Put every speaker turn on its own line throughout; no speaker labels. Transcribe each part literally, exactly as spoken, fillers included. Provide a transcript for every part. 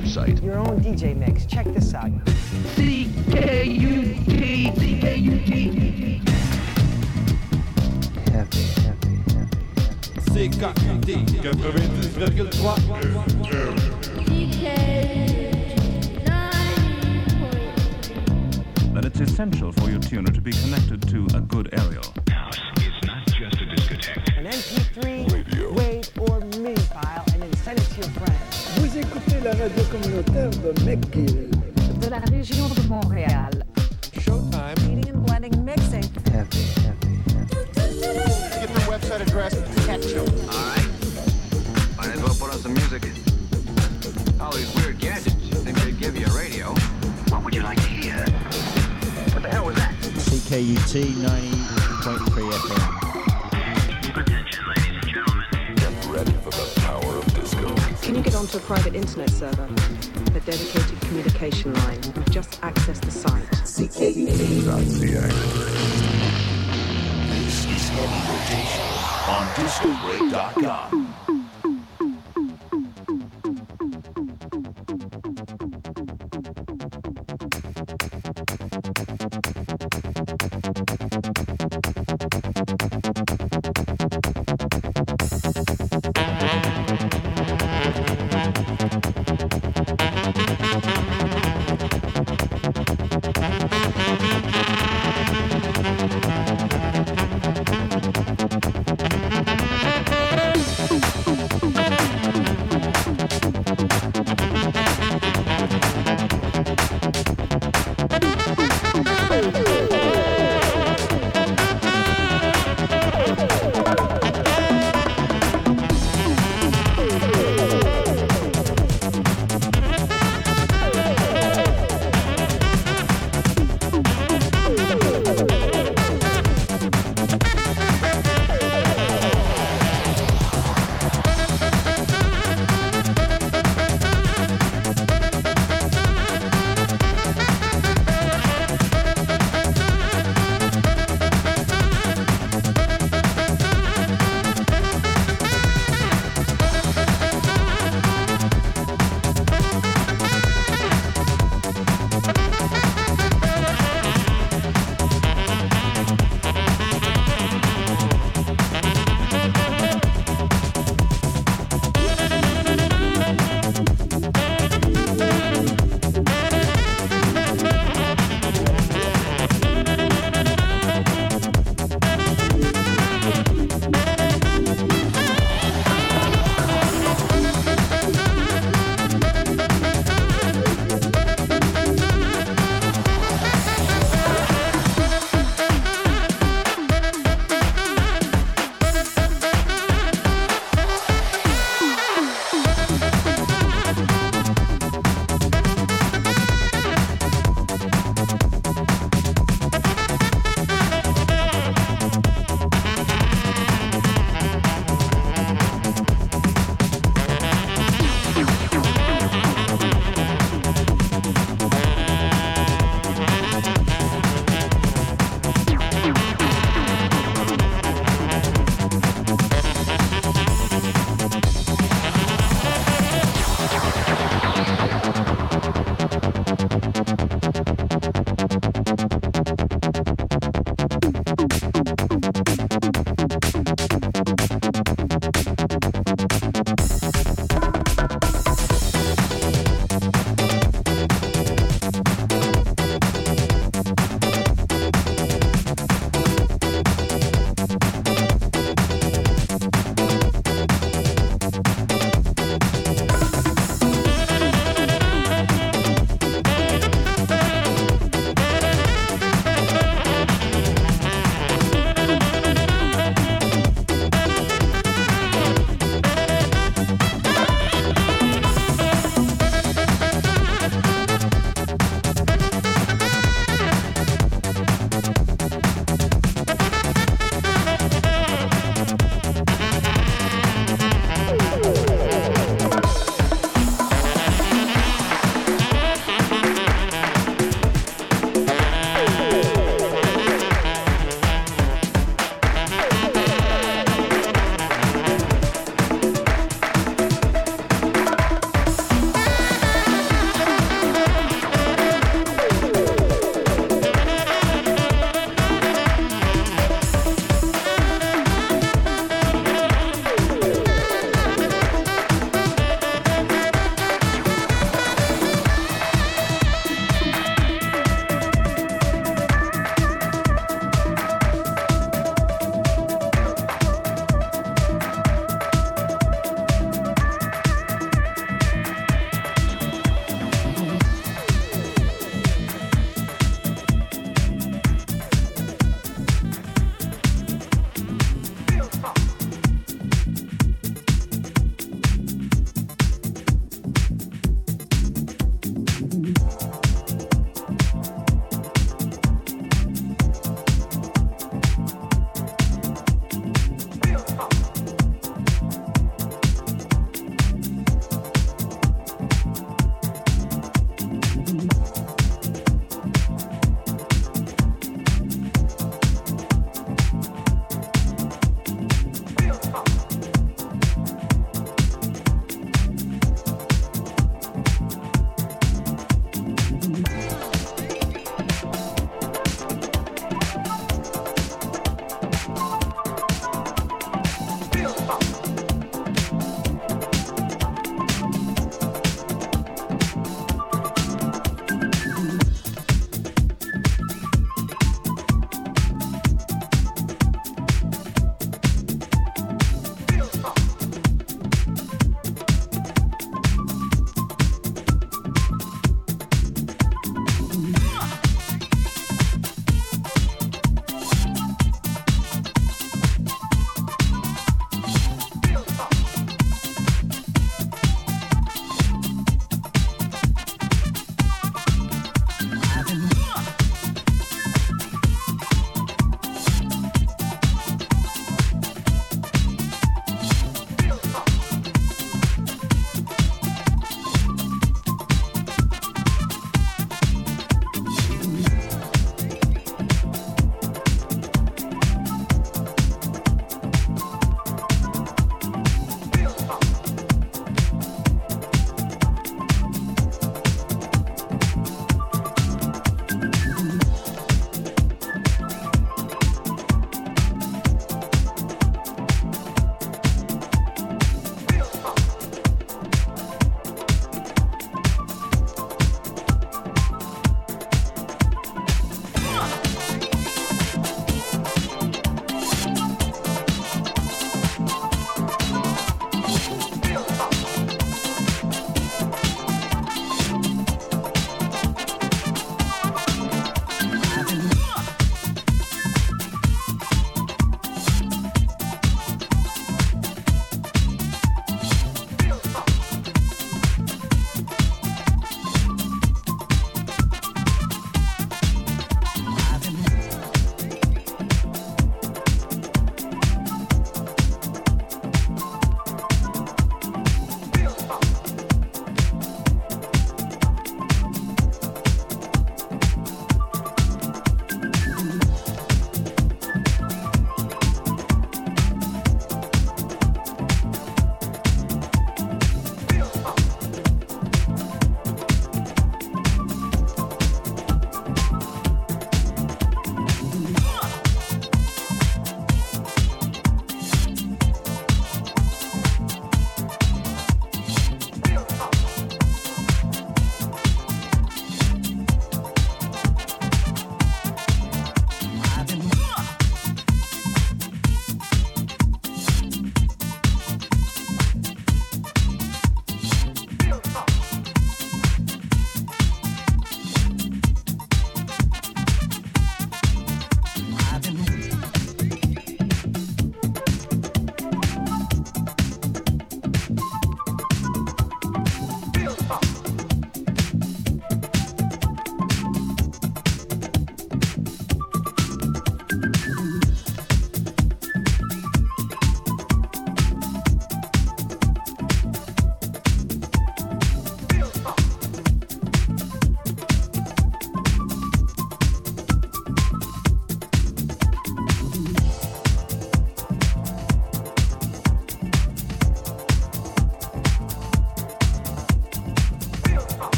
website.
Your own D J mix. Check this out.
C K U T, C K U T.
Happy, happy, happy, happy.
C K U T quatre-vingt-dix virgule trois.
Then it's essential for your tuner to be connected to a good aerial.
House is not just a discotheque.
An M P three, radio, wave, or MIDI file, and then send it to your friends.
Vous écoutez la radio communautaire de McGill.
De la région de Montréal.
Showtime.
Heating and blending, mixing.
Happy, happy, happy.
Get the website address, catch you.
All right. Might as well put on some music. All these weird gadgets, you think they'd give you a radio? What would you like to hear? What the hell was that?
C K U T ninety point three F M.
Attention, ladies and gentlemen.
Get ready for the power of disco.
Can you get onto a private internet server? A dedicated communication line. Just access the site.
C K U T dot C A.
This is Heavy Rotation on disco break dot com.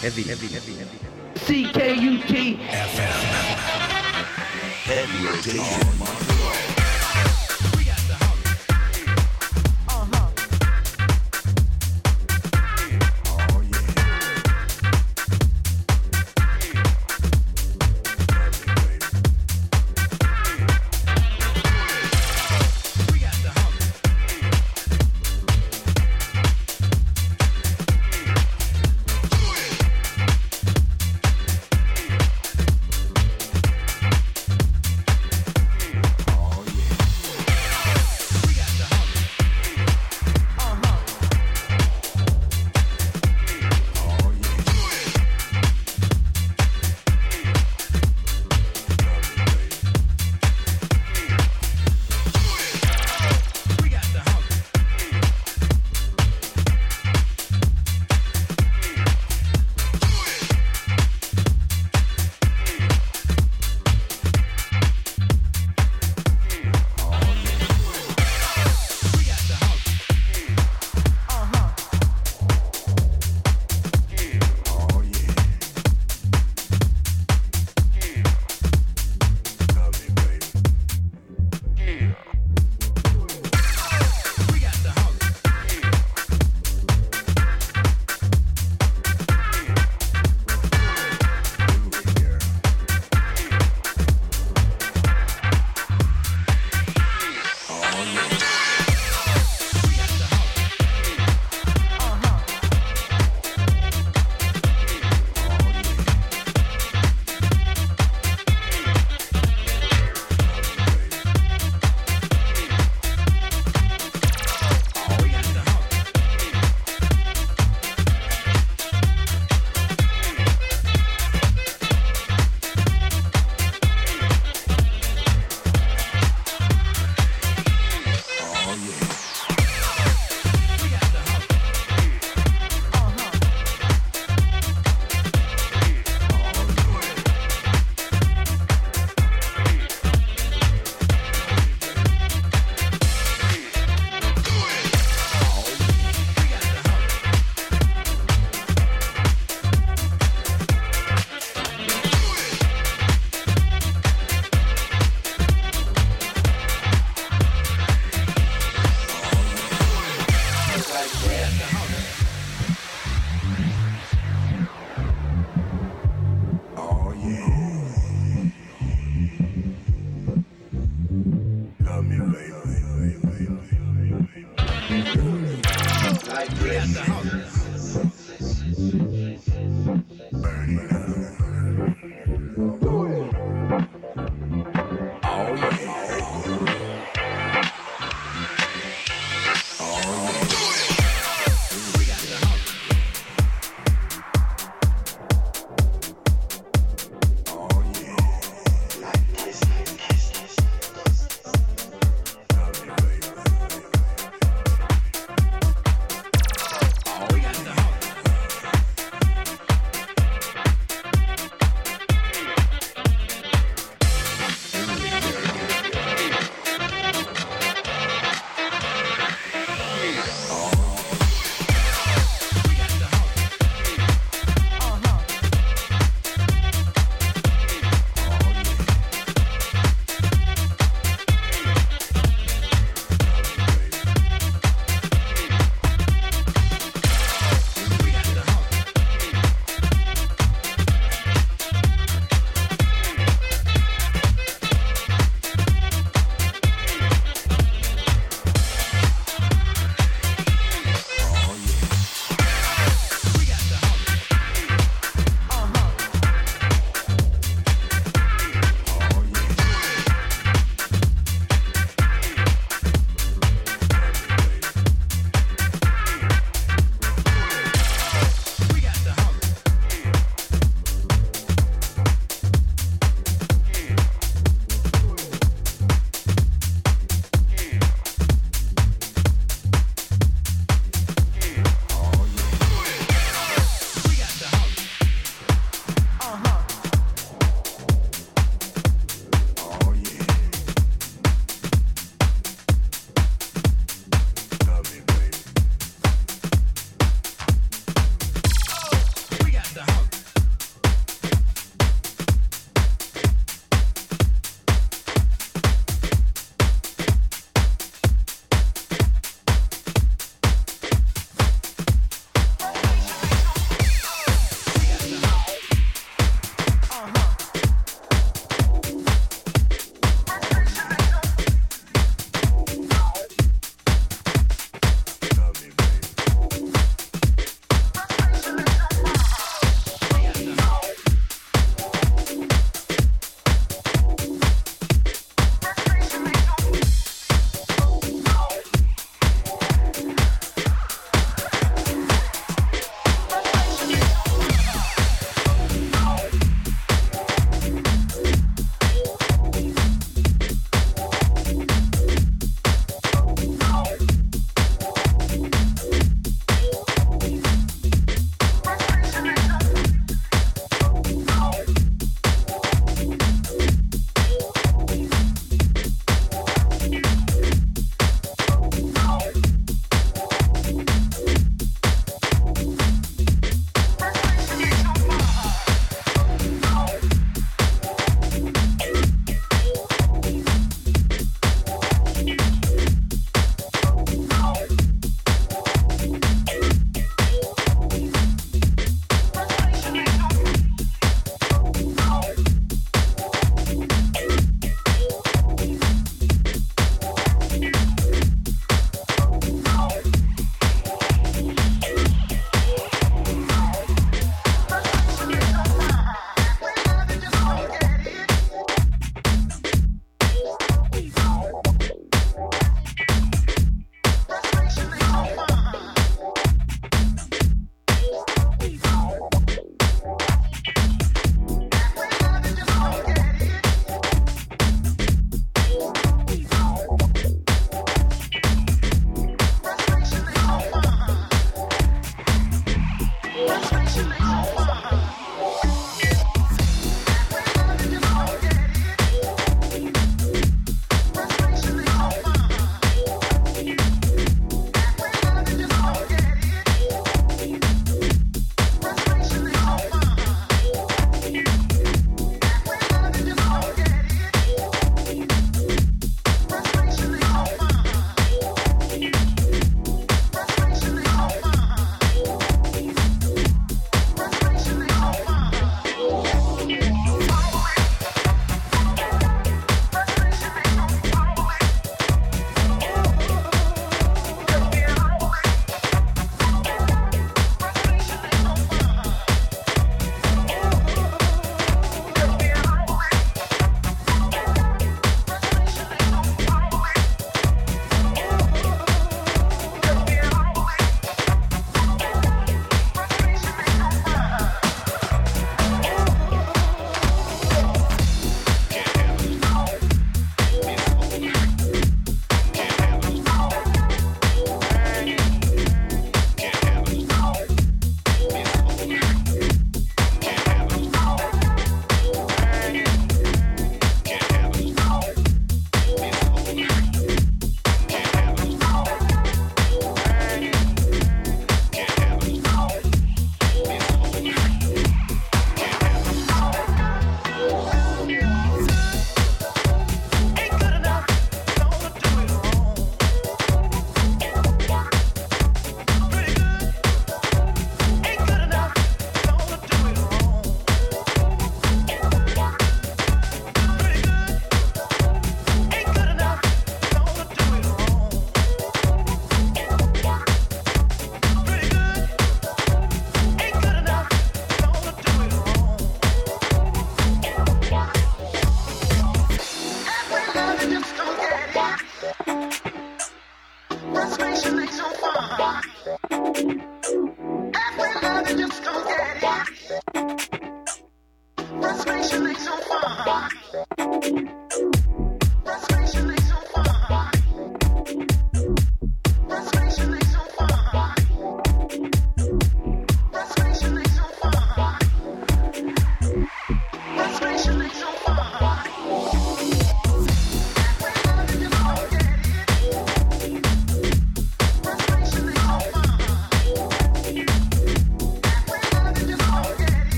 Heavy, heavy, heavy, heavy.
C K U T
F M. Heavy rotation.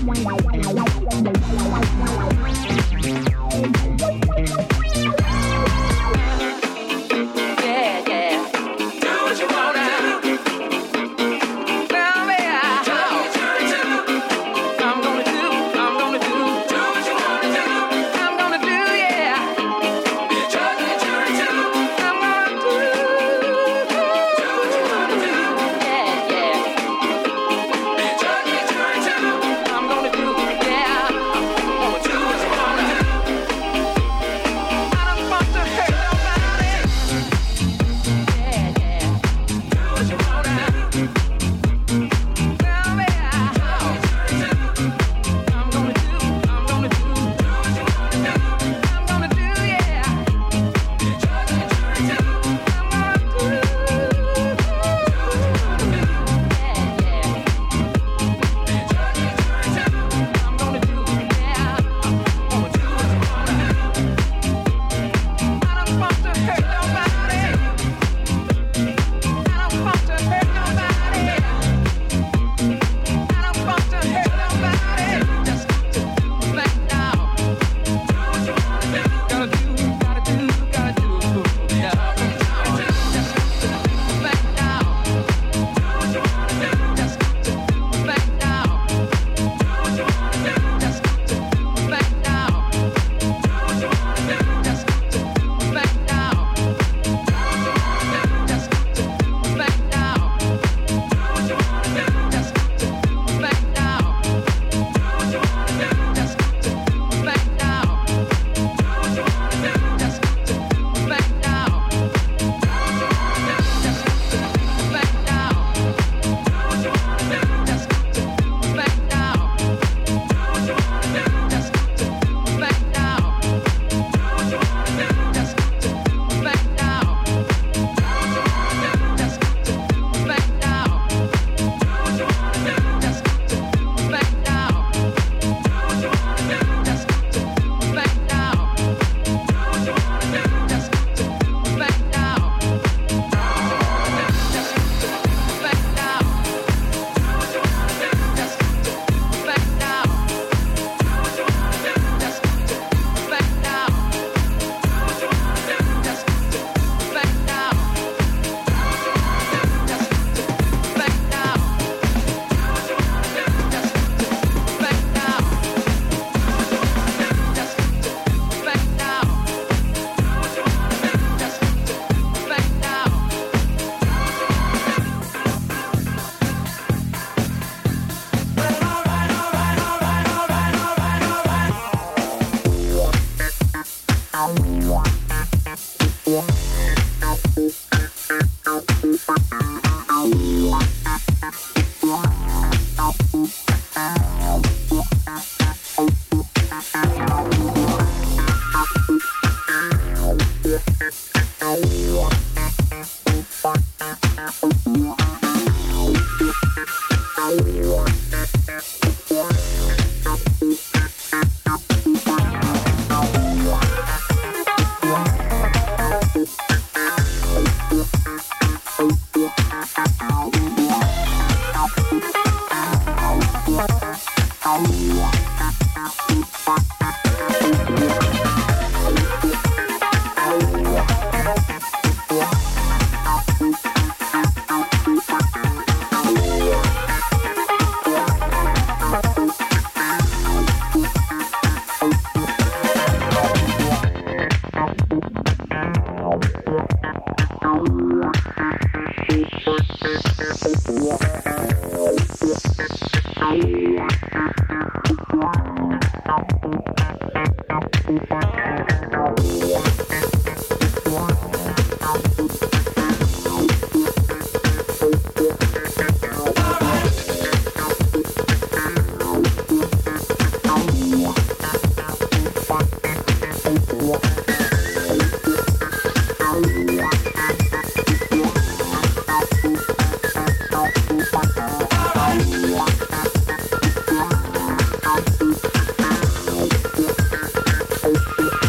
Thank you.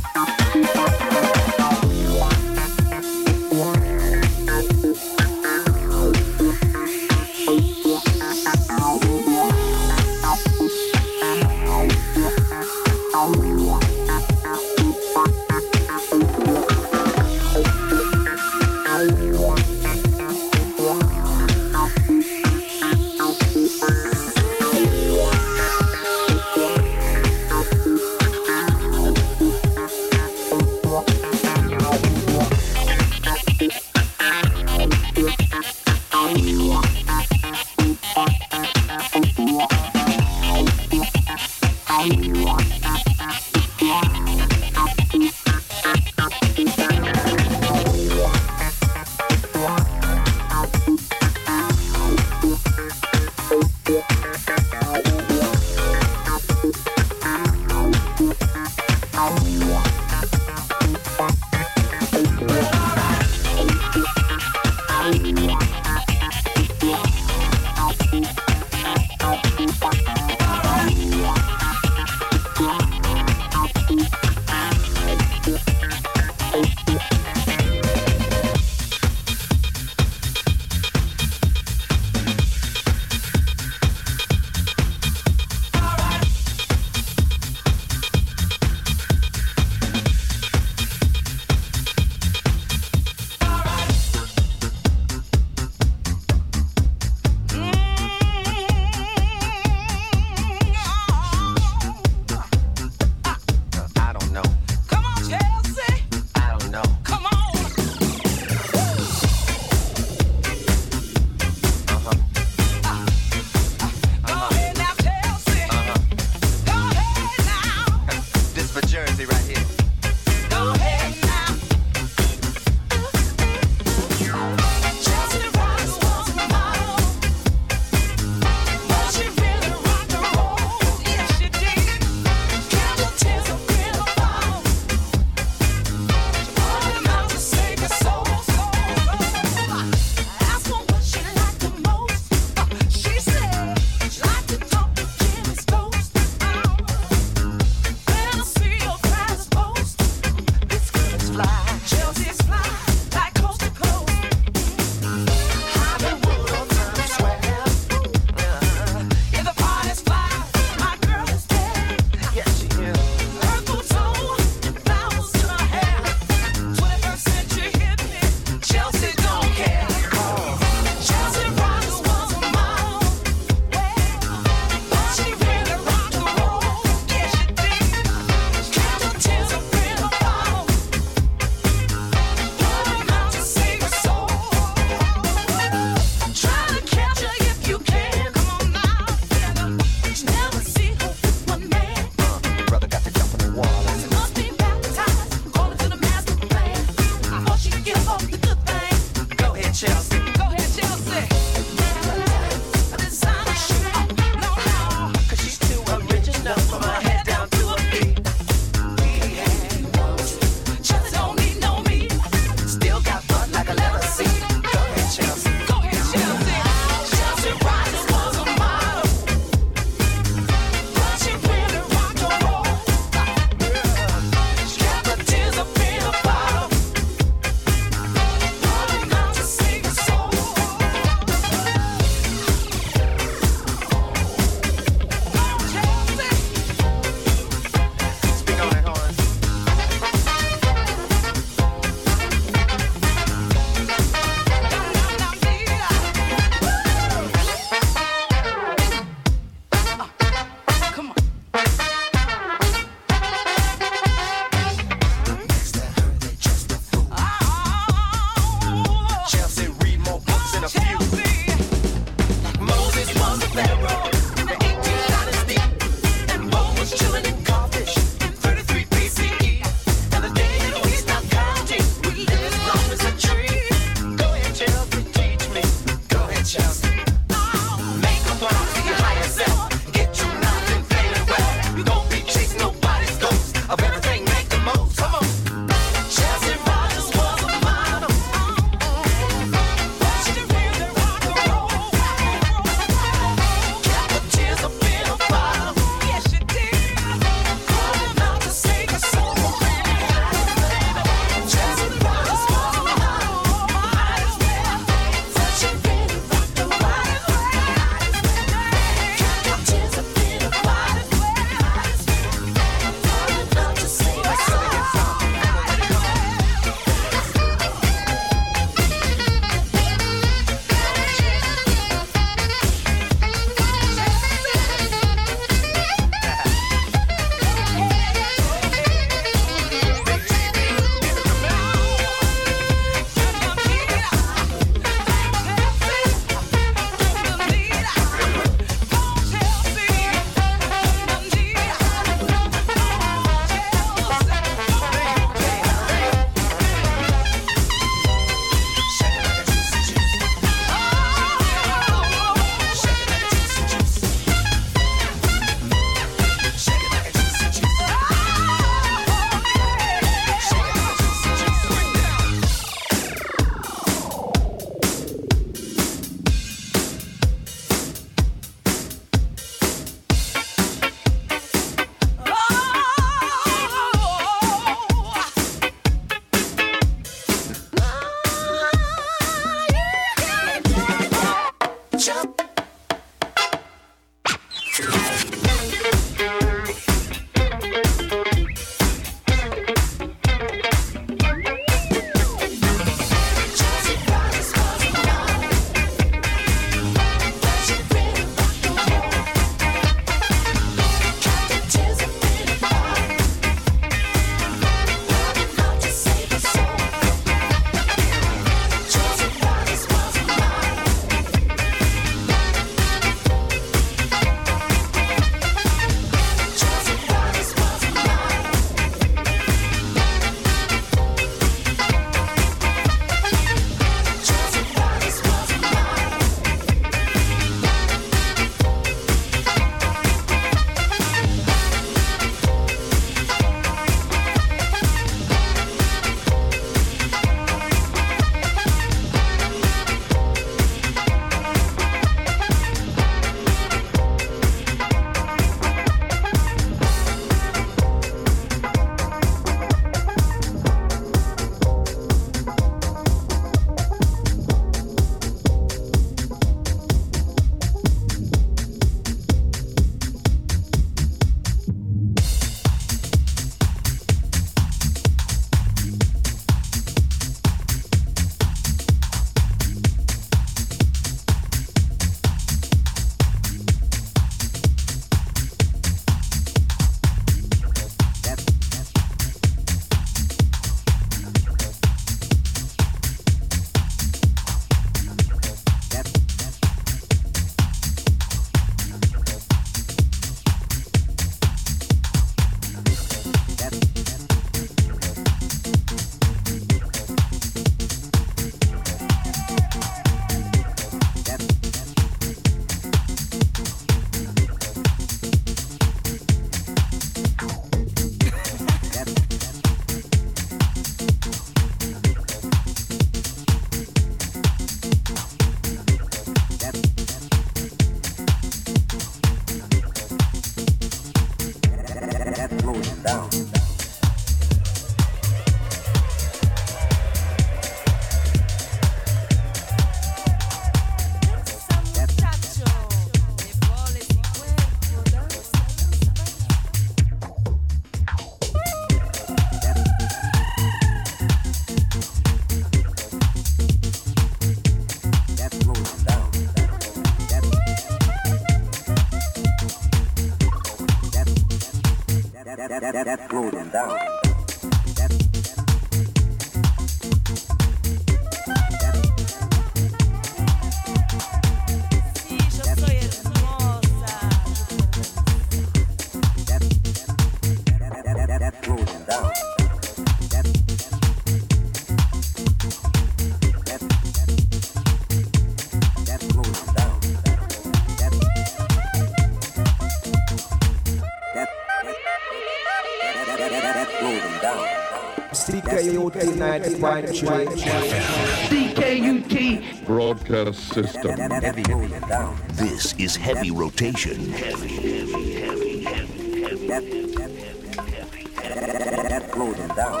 C K U T ninety point three.
C K U T
Broadcast system.
Heavy, this is heavy rotation. Heavy, heavy, heavy, heavy, heavy, heavy, heavy, heavy, heavy, floating down.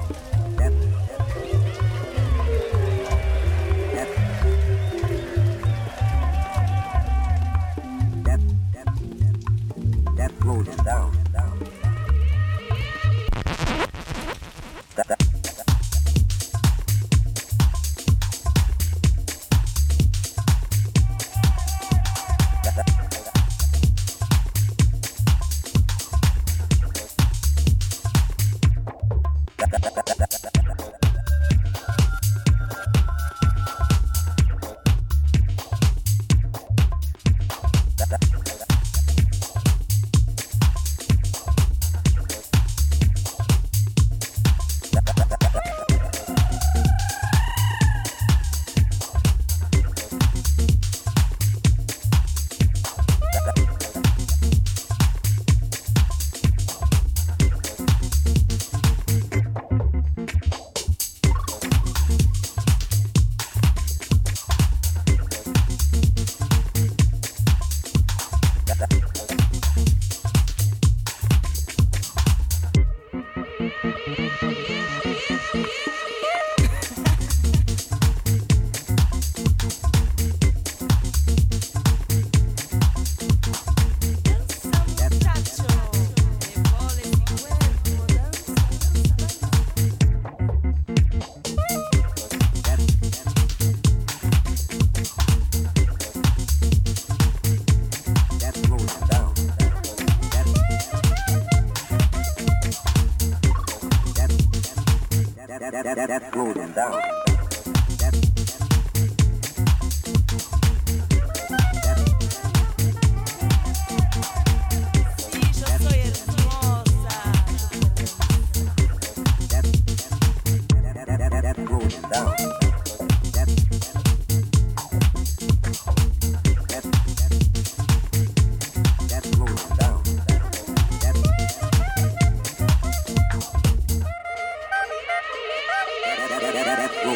That floating down. That's floating down. That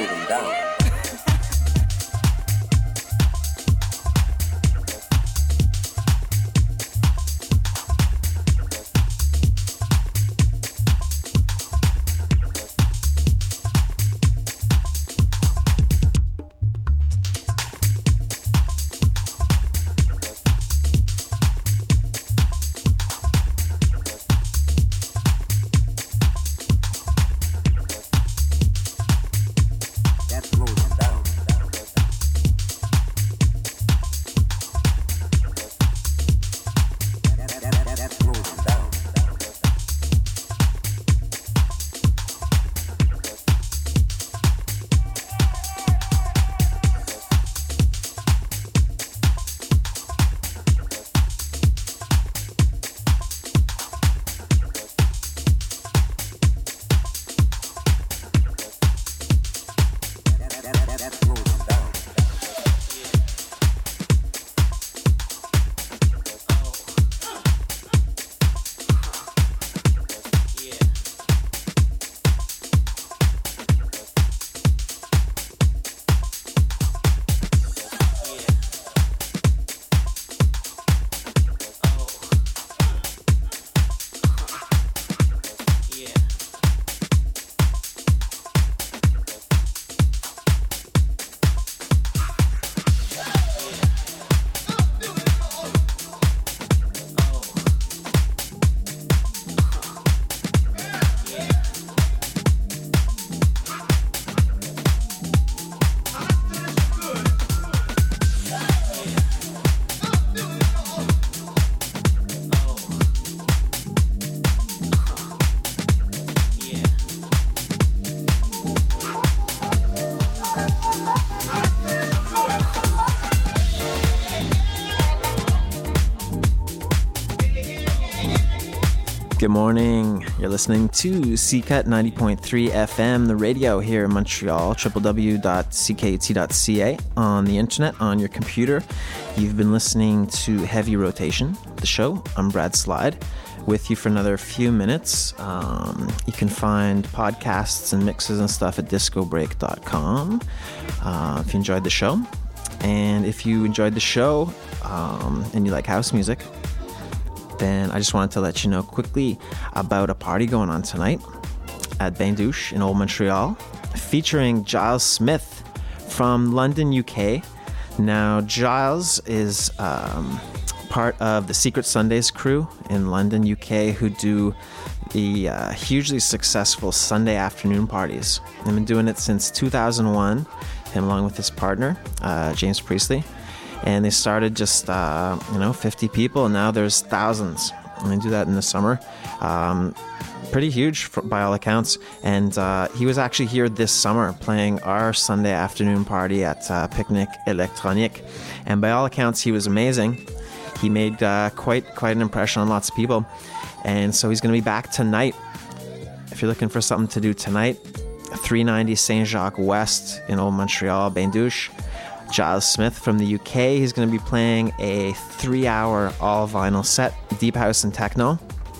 Good morning. You're listening to C C U T ninety point three F M, the radio here in Montreal, w w w dot c k u t dot c a, on the internet, on your computer. You've been listening to Heavy Rotation, the show. I'm Brad Slide, with you for another few minutes. Um, you can find podcasts and mixes and stuff at disco break dot com uh, if you enjoyed the show. And if you enjoyed the show um, and you like house music, then I just wanted to let you know quickly about a party going on tonight at Bain Douche in Old Montreal, featuring Giles Smith from London, U K. Now, Giles is um, part of the Secret Sundays crew in London, U K, who do the uh, hugely successful Sunday afternoon parties. They've been doing it since two thousand one, him along with his partner, uh, James Priestley. And they started just, uh, you know, fifty people, and now there's thousands. And they do that in the summer. Um, pretty huge for, by all accounts. And uh, he was actually here this summer playing our Sunday afternoon party at uh, Picnic Electronique. And by all accounts, he was amazing. He made uh, quite, quite an impression on lots of people. And so he's going to be back tonight. If you're looking for something to do tonight, three ninety Saint-Jacques West in Old Montreal, Bain Douche. Giles Smith from the U K. He's going to be playing a three-hour all-vinyl set, deep house and techno,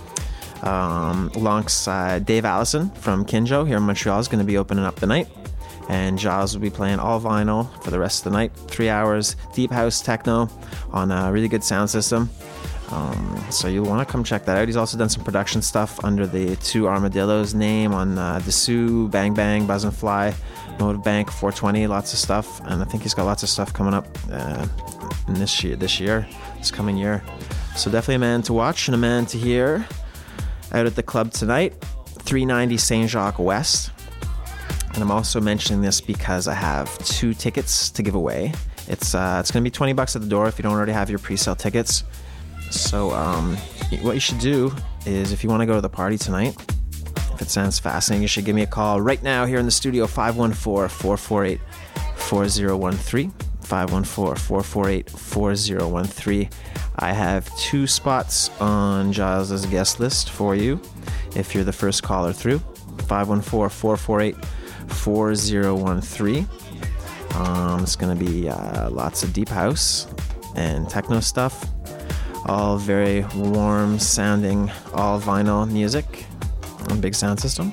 um, alongside Dave Allison from Kinjo here in Montreal is going to be opening up the night. And Giles will be playing all vinyl for the rest of the night. Three hours, deep house techno on a really good sound system. Um, so you'll want to come check that out. He's also done some production stuff under the Two Armadillos name on uh, Dessous, Bang Bang, Buzz and Fly, Motive Bank, four twenty, lots of stuff. And I think he's got lots of stuff coming up uh, in this year, this year, this coming year. So definitely a man to watch and a man to hear out at the club tonight, three ninety Saint-Jacques West. And I'm also mentioning this because I have two tickets to give away. It's uh, it's going to be twenty bucks at the door if you don't already have your pre-sale tickets. So um, what you should do is, if you want to go to the party tonight, if it sounds fascinating, you should give me a call right now here in the studio, five one four, four four eight, four zero one three, five one four, four four eight, four zero one three. I have two spots on Giles' guest list for you if you're the first caller through, five one four, four four eight, four zero one three. Um, it's going to be uh, lots of deep house and techno stuff. All very warm sounding, all vinyl music on big sound system.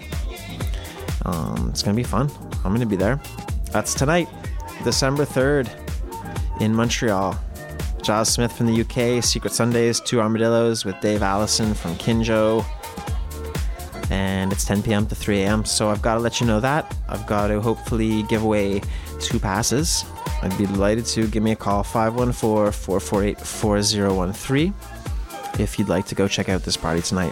Um, it's going to be fun. I'm going to be there. That's tonight, December third in Montreal. Giles Smith from the U K, Secret Sundays, Two Armadillos with Dave Allison from Kinjo. And it's ten p.m. to three a.m. So I've got to let you know that. I've got to hopefully give away two passes. I'd be delighted to. Give me a call, five one four, four four eight, four zero one three, if you'd like to go check out this party tonight.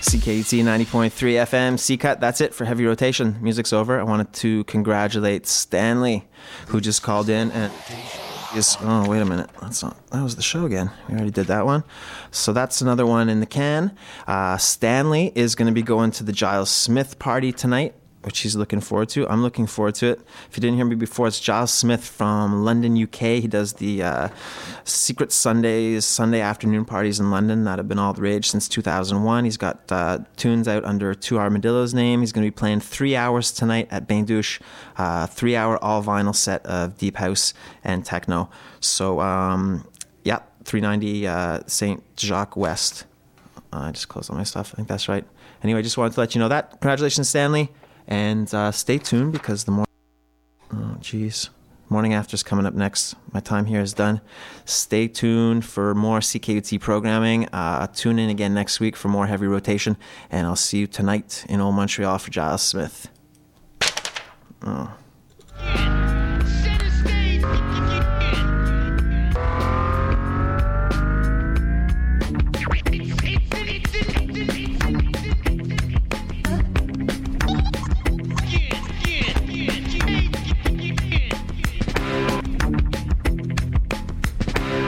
C K U T ninety point three F M, C-Cut. That's it for Heavy Rotation. Music's over. I wanted to congratulate Stanley, who just called in and is, oh, wait a minute. That's not, that was the show again. We already did that one. So that's another one in the can. Uh, Stanley is going to be going to the Giles Smith party tonight, which he's looking forward to. I'm looking forward to it. If you didn't hear me before, it's Giles Smith from London, U K. He does the uh, Secret Sundays, Sunday afternoon parties in London that have been all the rage since two thousand one. He's got uh, tunes out under Two Armadillo's name. He's going to be playing three hours tonight at Bain Douche, uh, three-hour all-vinyl set of deep house and techno. So, um, yeah, three ninety uh, Saint Jacques West. Uh, I just closed all my stuff. I think that's right. Anyway, just wanted to let you know that. Congratulations, Stanley. And uh, stay tuned because the morning, oh geez, morning after's coming up next. My time here is done. Stay tuned for more C K U T programming. Uh, tune in again next week for more Heavy Rotation, and I'll see you tonight in Old Montreal for Giles Smith. Oh.